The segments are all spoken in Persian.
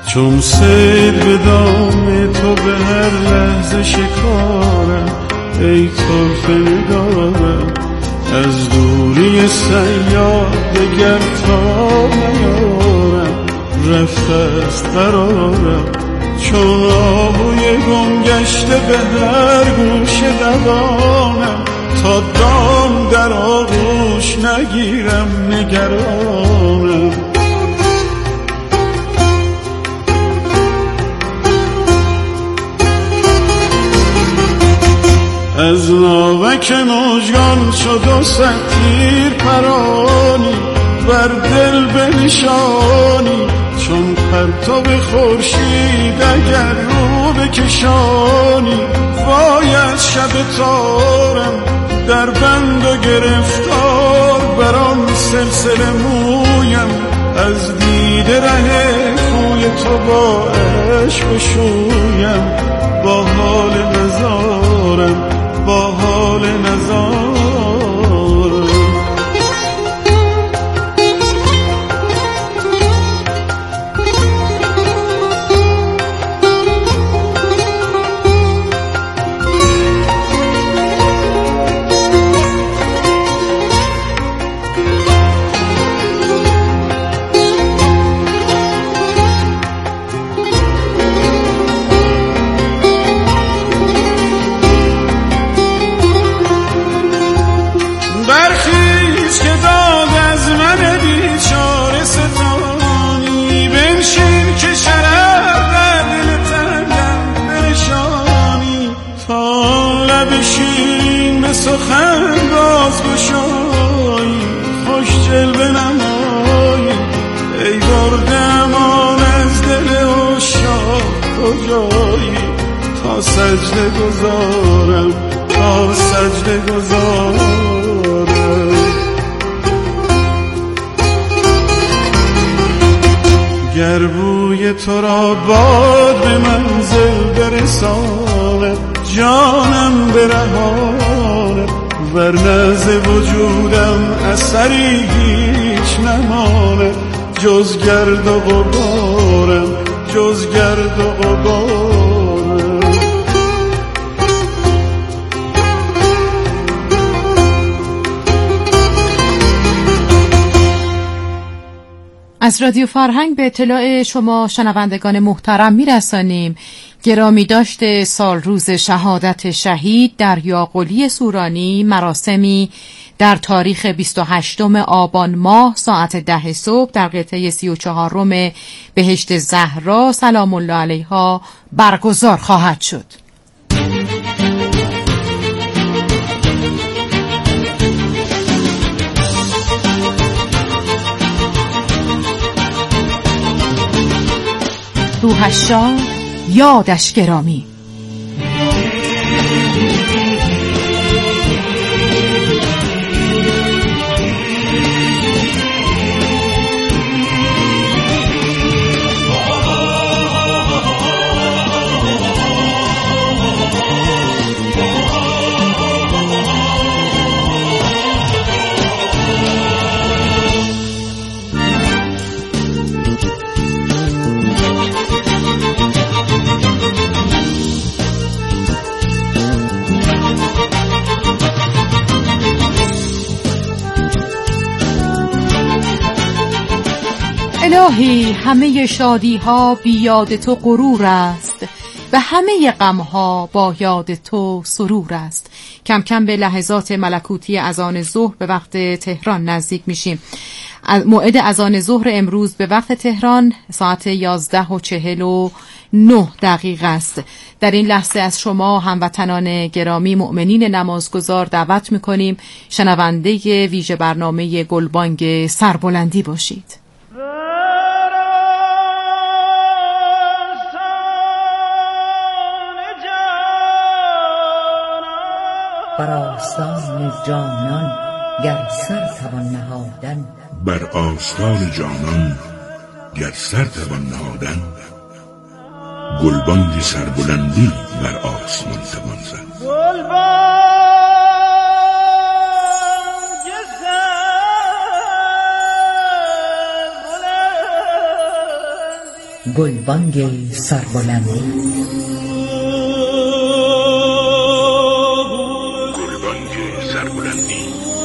چون سید به دام تو به هر لحظه شکارم، ای طرف نگارم از دوری سیاد دگر تا نیارم، رفته است قرارم چون آهوی گم گشته به هر گوش دوانم، تا دام در آغوش نگیرم نگرانم. از ناوک مژگان شد و تیر پرانی، بر دل بنشانی چون پرتاب خورشید اگر رو بکشانی. وای از شب تارم در بند و گرفتار، برام سلسله مویم از دیده ره خوی تو با عشق شویم. با حال نزارم با حال نزارم. سخن راز گشایی خوش جلوه نمایی، ای برده امان از دل عشاق کجایی. تا سجده گذارم تا سجده گذارم. گر بوی تو را باد به منزل برساند، جانم برهانه ورنه ز وجودم اثری هیچ نمانه، جز گرد و غبارم جز گرد و غبارم. از رادیو فرهنگ به اطلاع شما شنوندگان محترم میرسانیم گرامی داشته سال روز شهادت شهید دریاقلی سورانی مراسمی در تاریخ 28 آبان ماه ساعت 10 صبح در قطعه 34 بهشت زهرا سلام الله علیها برگزار خواهد شد. روحش شاد یادش گرامی. الهی همه شادی ها بی یاد تو غرور است و همه غم ها با یاد تو سرور است. کم کم به لحظات ملکوتی اذان ظهر به وقت تهران نزدیک میشیم. موعد اذان ظهر امروز به وقت تهران ساعت 11:49 است. در این لحظه از شما هموطنان گرامی مؤمنین نمازگزار دعوت میکنیم شنونده ویژه برنامه گلبانگ سربلندی باشید. بر آستان جانان گر سر توان نهادن، بر آستان جانان گر سر توان نهادن، گلبانگ سربلندی بر آسمان توان زد. گلبانگ سربلندی. گلبانگ سربلندی.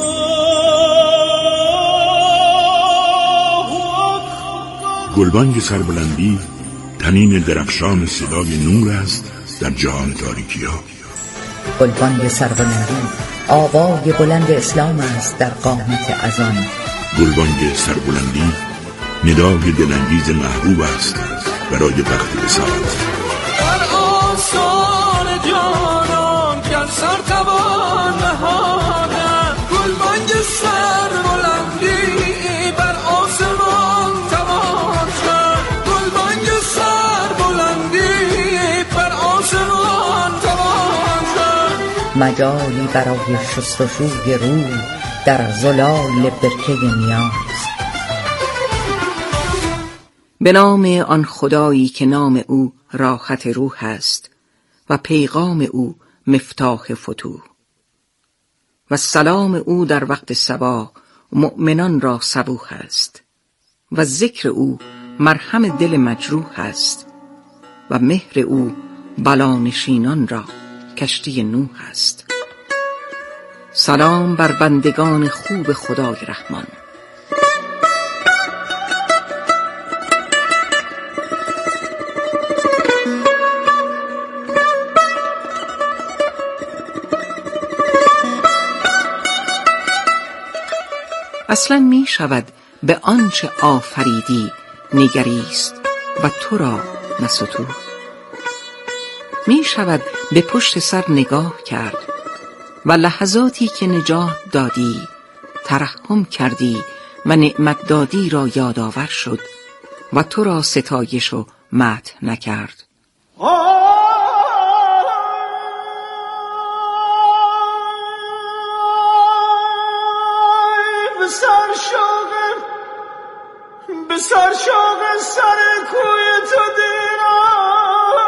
گلبانگ سربلندی تنین درخشان صدای نور است در جهان تاریکی ها. گلبانگ سربلندی آوای بلند اسلام است در قامت اذان. گلبانگ سربلندی ندای دلانگیز محبوب است برای وقت اصالت. در آسان جانان گر سر توان نهادن، گلبانگ سربلندی بر آسمان توان شد. گلبانگ سربلندی بر آسمان توان شد. مجالی برای شستشوی روح در زلال برکه نیاز. به نام آن خدایی که نام او راحت روح است و پیغام او مفتاح فتوح و سلام او در وقت صباح مؤمنان را صبوح است و ذکر او مرهم دل مجروح است و مهر او بلانشینان را کشتی نوح است. سلام بر بندگان خوب خدای رحمان. اصلا می شود به آنچه آفریدی نگریست و تو را نستود. می شود به پشت سر نگاه کرد و لحظاتی که نجات دادی ترحم کردی و نعمت دادی را یادآور شد و تو را ستایش و مدح نکرد. به سر شوق سر کوی تو دیرم،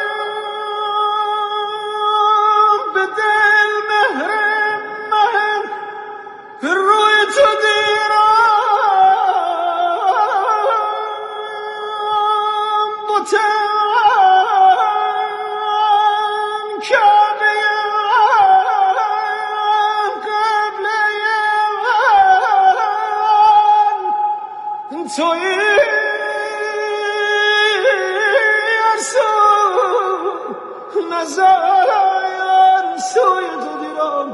به دل مهر روی تو دیرم. بوتن کعبه تویی ارسو نظرم سوی تو دیرم.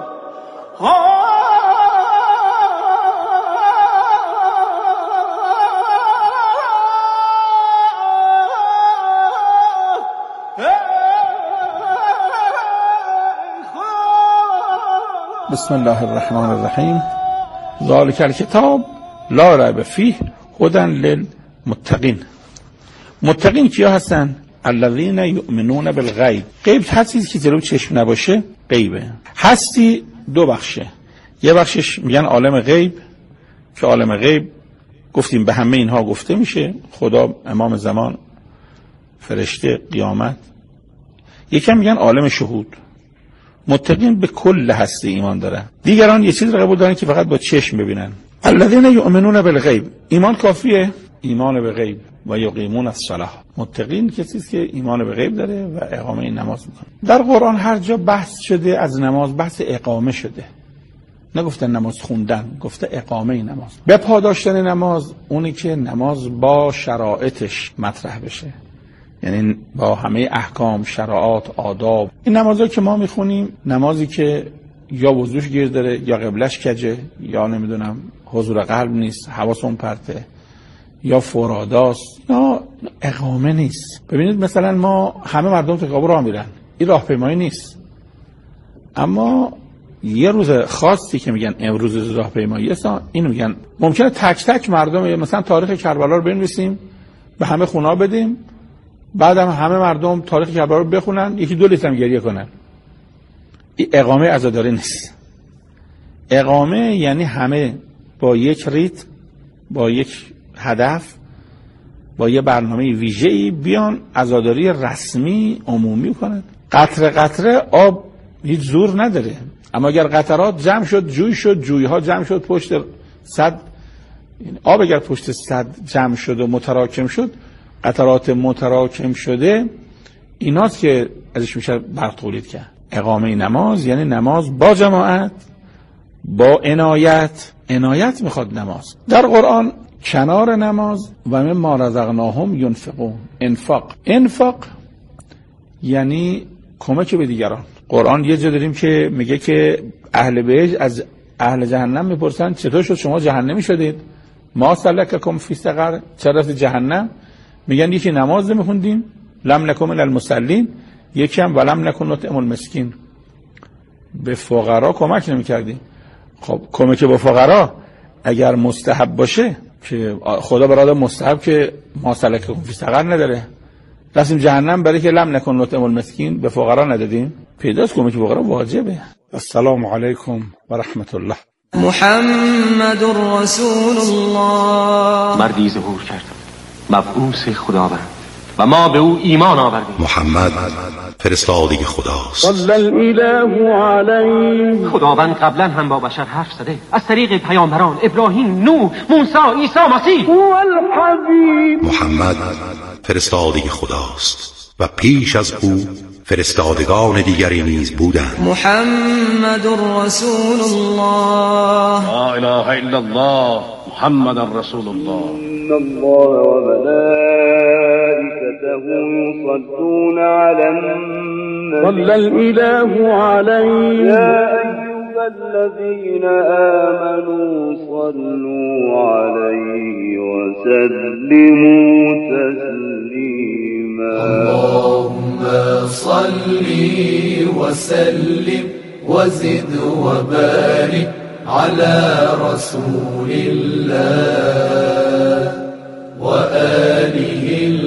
بسم الله الرحمن الرحیم. ذالک الکتاب لا ریب فیه هدی للمتقین. متقین کیا هستن؟ الذین یؤمنون بالغیب. غیب هر چیزی که جلو چشم نباشه غیبه. هستی دو بخشه. یه بخشش میگن عالم غیب که عالم غیب گفتیم به همه اینها گفته میشه، خدا، امام زمان، فرشته، قیامت. یکم میگن عالم شهود. متقین به کل هستی ایمان دارن. دیگران یه چیز رو قبول دارن که فقط با چشم ببینن. الذین یؤمنون بالغیب. ایمان کافیه؟ ایمان به غیب و یقیمون الصلاة. متقین کسی است که ایمان به غیب داره و اقامه نماز میکنه. در قرآن هر جا بحث شده از نماز بحث اقامه شده. نگفته نماز خوندن، گفته اقامه نماز. به پا داشتن نماز اونی که نماز با شرایطش مطرح بشه، یعنی با همه احکام، شرایط، آداب. این نمازی که ما میخونیم نمازی که یا وضوش گیر داره یا قبلش کجه یا نمیدونم حضور قلب نیست، حواسون پرته، یا فراداست یا اقامه نیست. ببینید مثلا ما همه مردم تو خیابون راه میرن، این راهپیمایی نیست، اما یه روز خاصی که میگن امروز راهپیمایی است، اینو میگن. ممکنه تک تک مردم مثلا تاریخ کربلا رو بنویسیم به همه خونا بدیم، بعدم همه مردم تاریخ کربلا رو بخونن، یکی 2 لیتر گریه کنن. این اقامه عزاداری نیست. اقامه یعنی همه با یک ریتم، با یک هدف، با یه برنامه ویژه‌ای بیان عزاداری رسمی عمومی کنن. قطره قطره آب هیچ زور نداره، اما اگر قطرات جمع شد جوی شد، جویها جمع شد پشت صد، آب اگر پشت صد جمع شد و متراکم شد، قطرات متراکم شده ایناست که ازش میشه برق تولید کرد. اقامه نماز یعنی نماز با جماعت، با عنایت میخواد نماز. در قرآن کنار نماز و مما رزقناهم ینفقون، انفاق یعنی کمک به دیگران. قرآن یه جا داریم که میگه که اهل بهشت از اهل جهنم میپرسن چطور شد شما جهنمی شدید؟ ما سلککم فی سقر، چرا رفتید جهنم؟ میگن یکی نماز نمیخوندیم، لم نکن من المصلین، یکی هم ولم نکن نطعم المسکین، به فقرا کمک نمیکردیم. خب کمک به فقرا اگر مستحب باشه که خدا برای مستحب که ما سلککم فی سقر نداره، رفتیم جهنم برای که لم نکن نطعم المسکین به فقرا ندادیم، پیداست کمک به فقرا واجبه. السلام علیکم و رحمت الله. محمد رسول الله، مردی ظهور کرد مبعوث خداوند و ما به او ایمان آوردیم. محمد فرستاده خداست. صلی الاله علیه. خداوند قبلا هم با بشر حرف زده از طریق پیامبران ابراهیم، نوح، موسی، عیسی مسیح. هو الحبیب. محمد فرستاده خداست و پیش از او فرستادگان دیگری نیز بودند. محمد رسول الله، لا اله الا الله محمد رسول الله. ان الله و ملائکته یصلون علی النبی صلی الاله علیه یا ایها الذین آمنوا صلوا علیه و سلموا تسلیما. اللهم صل وسلم وزد وبارك على رسول الله وآله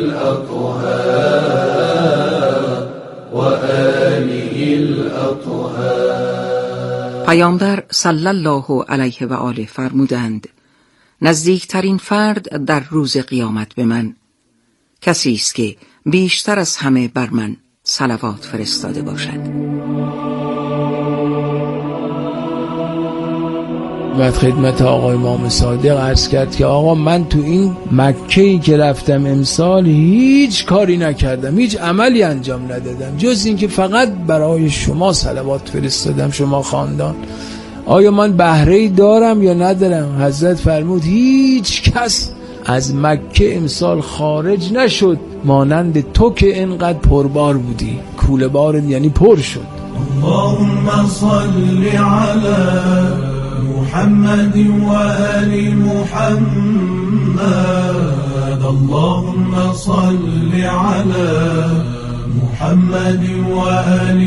الأطهار وآله الأطهار. پیامبر صلی الله علیه و آله فرمودند نزدیکترین فرد در روز قیامت به من کسی است که بیشتر از همه بر من صلوات فرستاده باشد. بعد خدمت آقای امام صادق عرض کرد که آقا من تو این مکه‌ای که رفتم امسال هیچ کاری نکردم، هیچ عملی انجام ندادم جز این که فقط برای شما صلوات فرستادم، شما خاندان. آیا من بهره‌ای دارم یا ندارم؟ حضرت فرمود هیچ کس از مکه امسال خارج نشد مانند تو که اینقدر پربار بودی. کوله بار یعنی پر شد. اللهم صل علی محمد و آل محمد. اللهم صل علی محمد و آل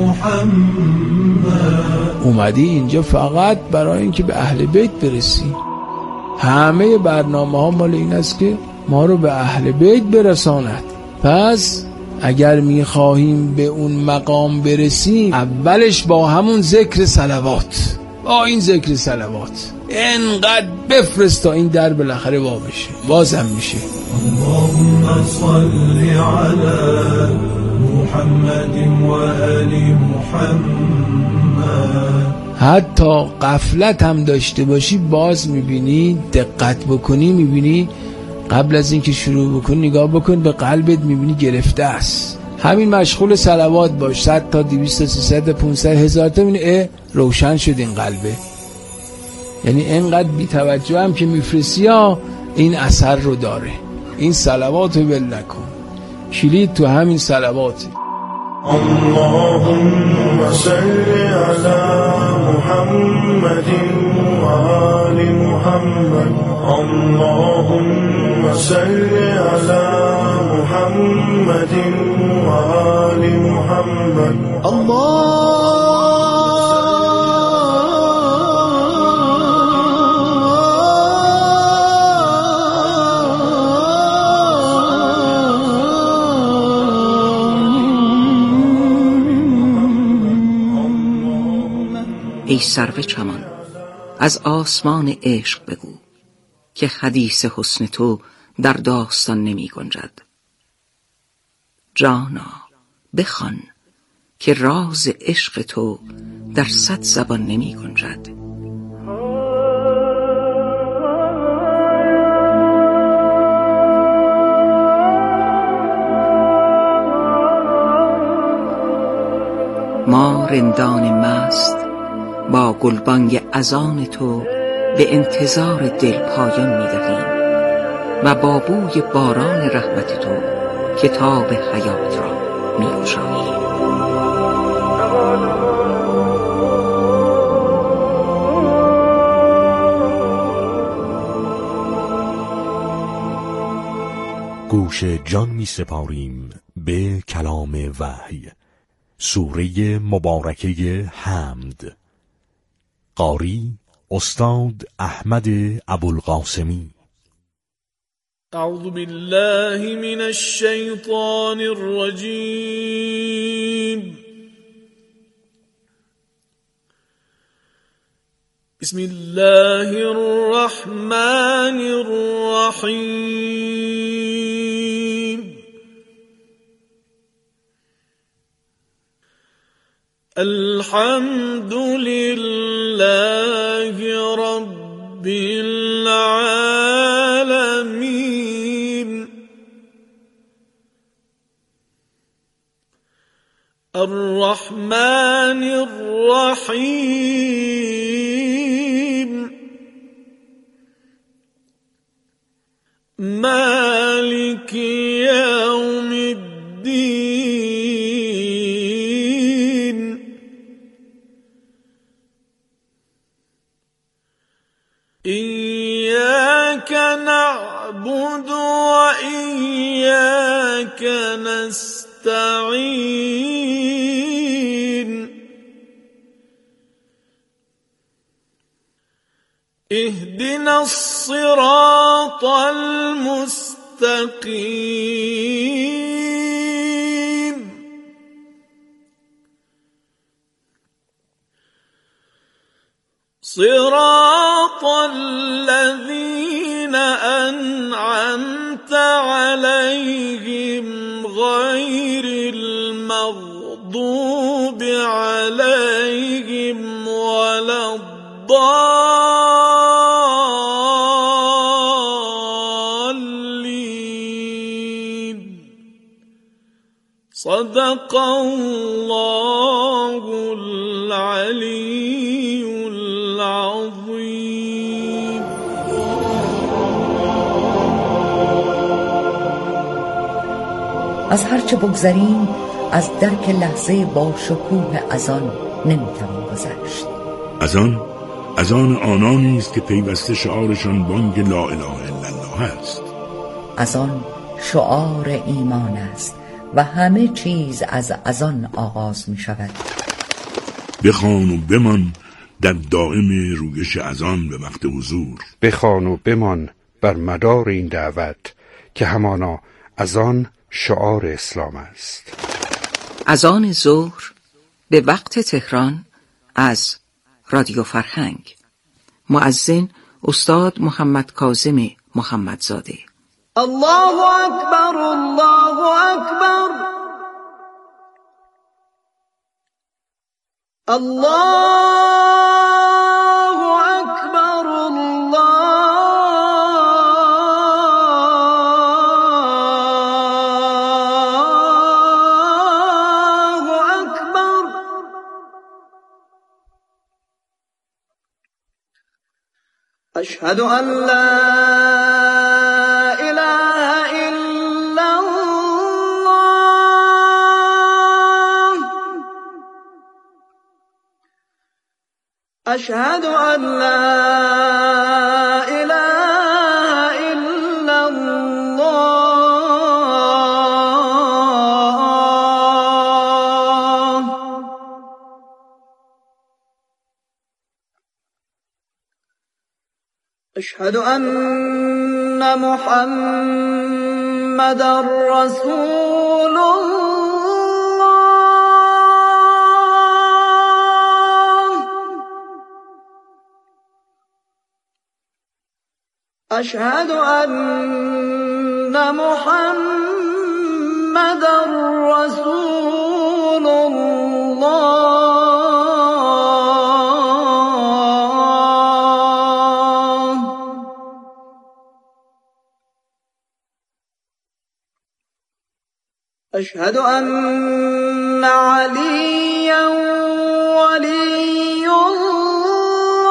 محمد. اومدی اینجا فقط برای اینکه به اهل بیت برسی. همه برنامه ها مال این است که ما رو به اهل بیت برساند. پس اگر میخواهیم به اون مقام برسیم اولش با همون ذکر صلوات، با این ذکر صلوات انقدر بفرست تا این در بالاخره وا بشه، بازم میشه. اللهم صل علی محمد و آل محمد. حتی غفلت هم داشته باشی باز میبینی، دقت بکنی میبینی قبل از اینکه شروع بکنی نگاه بکن به قلبت، میبینی گرفته است. همین مشغول صلوات باش، 100 تا 200 تا 300 تا 500 هزار تا، میبینی روشن شد این قلبه. یعنی اینقدر بی توجه هم که میفرستی ها این اثر رو داره. این صلوات رو ول نکن، کلید تو همین صلواته. اللهم صل على محمد و آل محمد. اللهم صل على محمد و آل محمد. ای سرو چمان از آسمان عشق بگو که حدیث حسن تو در داستان نمی گنجد. جانا بخوان که راز عشق تو در 100 زبان نمی گنجد. ما رندان مست با گلبانگ اذان تو به انتظار دل پایان می‌دهیم و با بوی باران رحمت تو کتاب حیات را می‌گشاییم. گوش جان می سپاریم به کلام وحی، سوره مبارکه حمد. قاری استاد احمد ابوالقاسمی. اعوذ بالله من الشیطان الرجیم. بسم الله الرحمن الرحیم. الحمد لله رب العالمين الرحمن الرحيم مالك يوم الدين إياك نعبد وإياك نستعين اهدنا الصراط المستقيم صراط الذين أنعمت عليهم غير المغضوب عليهم ولا الضالين صدق الله العلي العظیم. از هرچه بگذریم از درک لحظه با شکوه اذان نمیتوان گذشت. اذان آنانی است که پیوسته شعارشان بانگ لا اله الا الله است. اذان شعار ایمان است و همه چیز از اذان آغاز می شود. بخوان و بمان در دائم رویش اذان به وقت حضور. بخوان و بمان بر مدار این دعوت که همانا اذان شعار اسلام است. اذان ظهر به وقت تهران از رادیو فرهنگ. مؤذن استاد محمد کاظم محمدزاده. الله اکبر الله اکبر الله اکبر الله اکبر. اشهد ان لا أشهد أن لا إله إلا الله. أشهد أن محمدًا رسول الله. أشهد أن محمدًا رسول الله. أشهد أن عليًّا ولي الله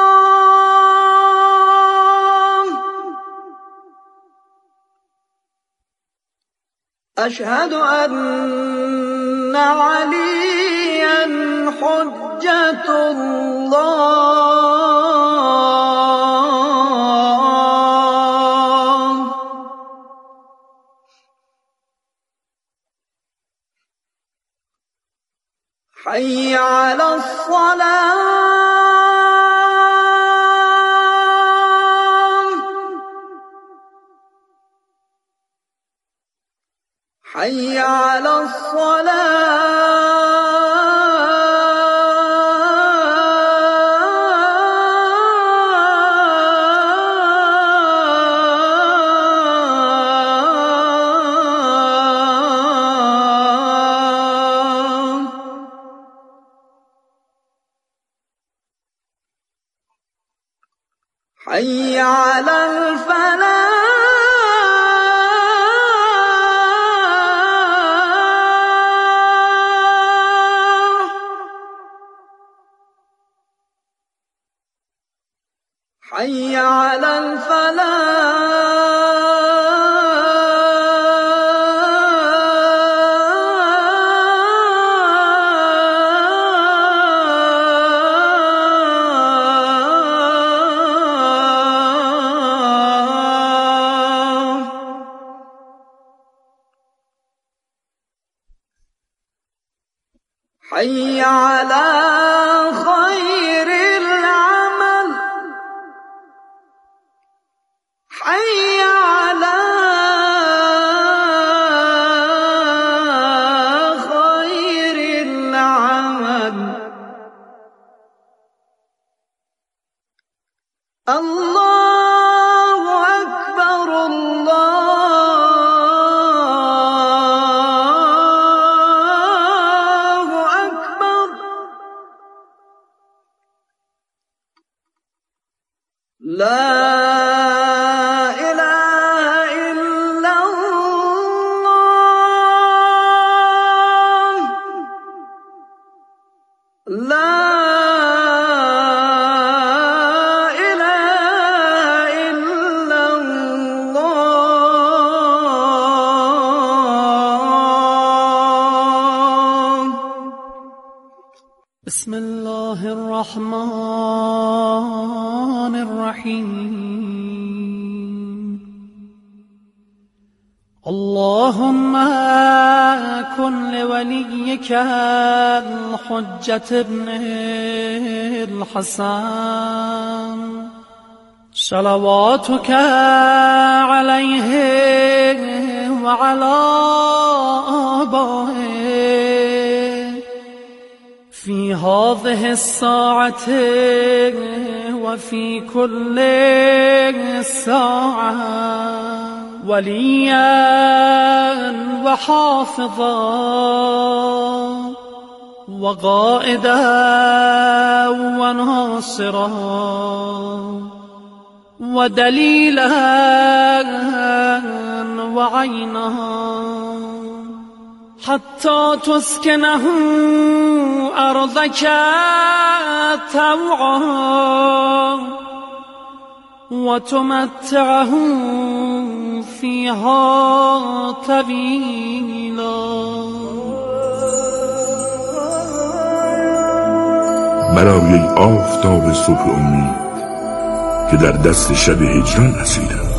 أشهد أن عليا حجة الله حي على الصلاة حي على حي على الفلاح حي على حي على خير العمل حي على خير العمل الله أكبر الله أكبر لا إله إلا الله لا إله إلا الله بسم الله الرحمن الرحيم اللهم كن لوليك الحجة ابن الحسن صلواتك عليه وعلى آبائه في هذه الساعة وفي كل ساعة وليا وحافظا وقائدا وناصرا ودليلا وعينا حتى تسكنه أرضك طوعا وتمتعه فيها طويلا. برای آفتاب صبح امید که در دست شب هجران اسیرم.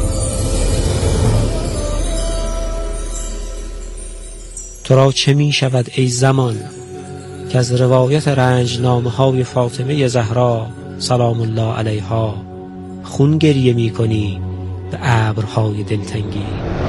تو را چه می شود ای زمان که از روایت رنجنامه های فاطمه زهرا سلام الله علیها خون گریه می کنی به ابرهای دلتنگی؟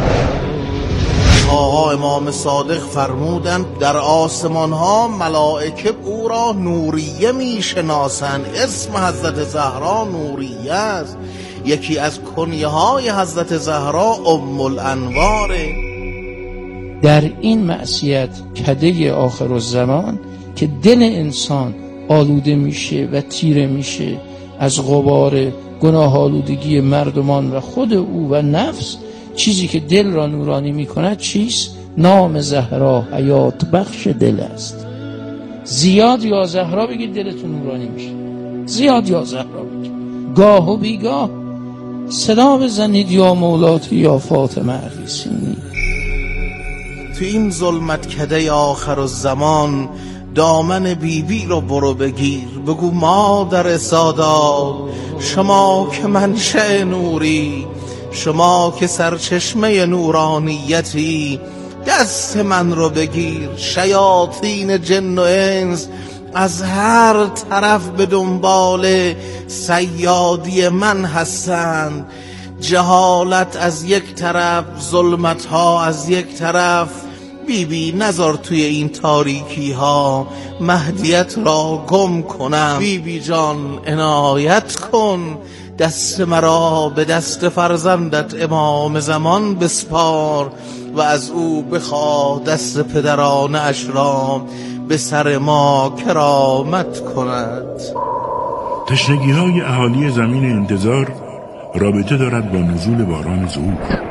آقا امام صادق فرمودند در آسمان ها ملائکه او را نوریه می شناسند. اسم حضرت زهرا نوریه است. یکی از کنیه های حضرت زهرا ام الانواره. در این معصیت کده آخر الزمان که دل انسان آلوده میشه و تیره میشه از غبار گناه آلودگی مردمان و خود او و نفس، چیزی که دل را نورانی میکند چیست؟ نام زهرا حیات بخش دل است. زیاد یا زهرا بگید دلتون نورانی میشه، زیاد یا زهرا بگید، گاه و بیگاه صدا بزنید یا مولاتی یا فاطمه عفیسینی. تو این ظلمت کده آخر الزمان دامن بیبی رو برو بگیر، بگو مادر سادات، شما که منشأ نوری، شما که سرچشمه نورانیتی، دست من رو بگیر. شیاطین جن و انس از هر طرف به دنبال صیادی من هستند. جهالت از یک طرف، ظلمت ها از یک طرف. بیبی نذار توی این تاریکی ها مهدیت را گم کنم. بیبی جان عنایت کن، دست مرا به دست فرزندت امام زمان بسپار و از او بخواه دست پدرانه اش را به سر ما کرامت کند. تشنگی های اهالی زمین انتظار رابطه دارد با نزول باران ظهور.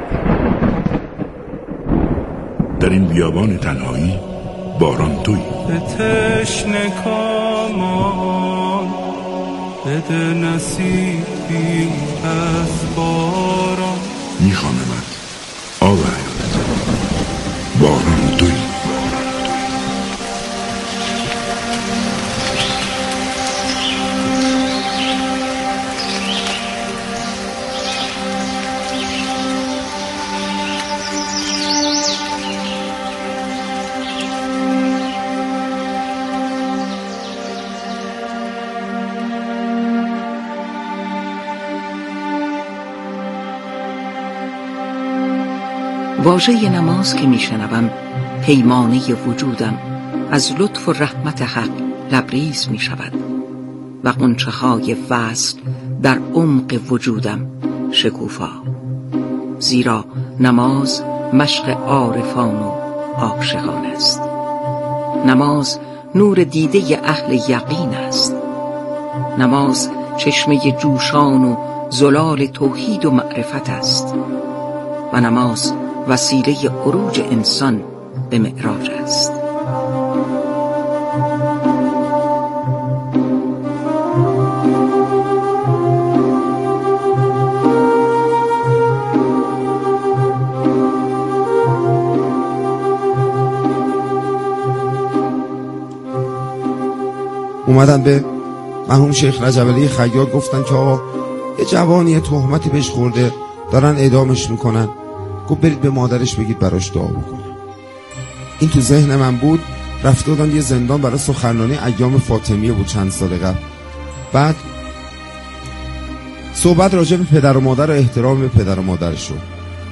در این بیابان تنهایی باران تویی. به تشنه کامان بده نصیبی از باران، میخوانمت آب حیات، باران تویی. واژه نماز که میشنوم پیمانه وجودم از لطف و رحمت حق لبریز می شود و غنچه های وصل در عمق وجودم شکوفا. زیرا نماز مشق عارفان و عاشقان است. نماز نور دیده اهل یقین است. نماز چشمه جوشان و زلال توحید و معرفت است و نماز وسیله عروج انسان به معراج است. اومدن به مرحوم شیخ رجب علی خیاط گفتن که آقا یه جوانی تهمتی بهش خورده دارن اعدامش میکنن، گفت برید به مادرش بگید براش دعا بکنه. این تو ذهن من بود. رفته بودن یه زندان برای سخنرانی ایام فاطمیه بود چند سال قبل. بعد صحبت راجع به پدر و مادر و احترام به پدر و مادرش شد.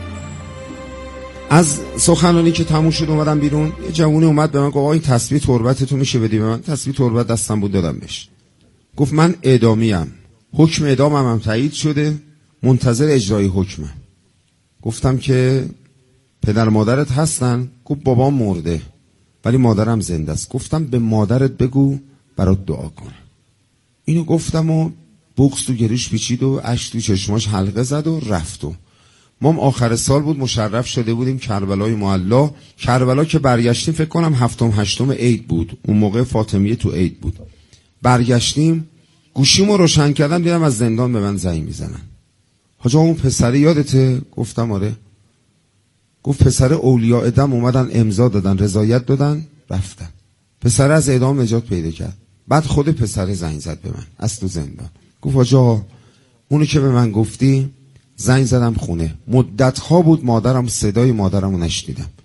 از سخنرانی که تموم شد اومدم بیرون. یه جوونی اومد به من گفت آقا این تسبیح تربتتو میشه بدی به من؟ تسبیح تربت دستم بود دادم بهش. گفت من اعدامیم، حکم اعدامم هم تایید شده، منتظر اجرای حکمم. گفتم که پدر مادرت هستن؟ گفت بابام مرده ولی مادرم زنده است. گفتم به مادرت بگو برات دعا کنه. اینو گفتم و بغض تو گریش پیچید و اشک تو چشماش حلقه زد و رفت. و ما هم آخر سال بود مشرف شده بودیم کربلای معلا. کربلا که برگشتیم فکر کنم 7-8 عید بود، اون موقع فاطمیه تو عید بود. برگشتیم گوشیمو روشن کردم دیدم از زندان به من زنگ میزنن. حاجی اون پسره یادته؟ گفتم آره. گفت پسر اولیاء دم اومدن امضا دادن رضایت دادن رفتن. پسر از اعدام نجات پیدا کرد. بعد خود پسر زنگ زد به من از تو زندان. گفت حاجی اونی که به من گفتی زنگ زدم خونه، مدت ها بود مادرم صدای مادرمو نشنیدم.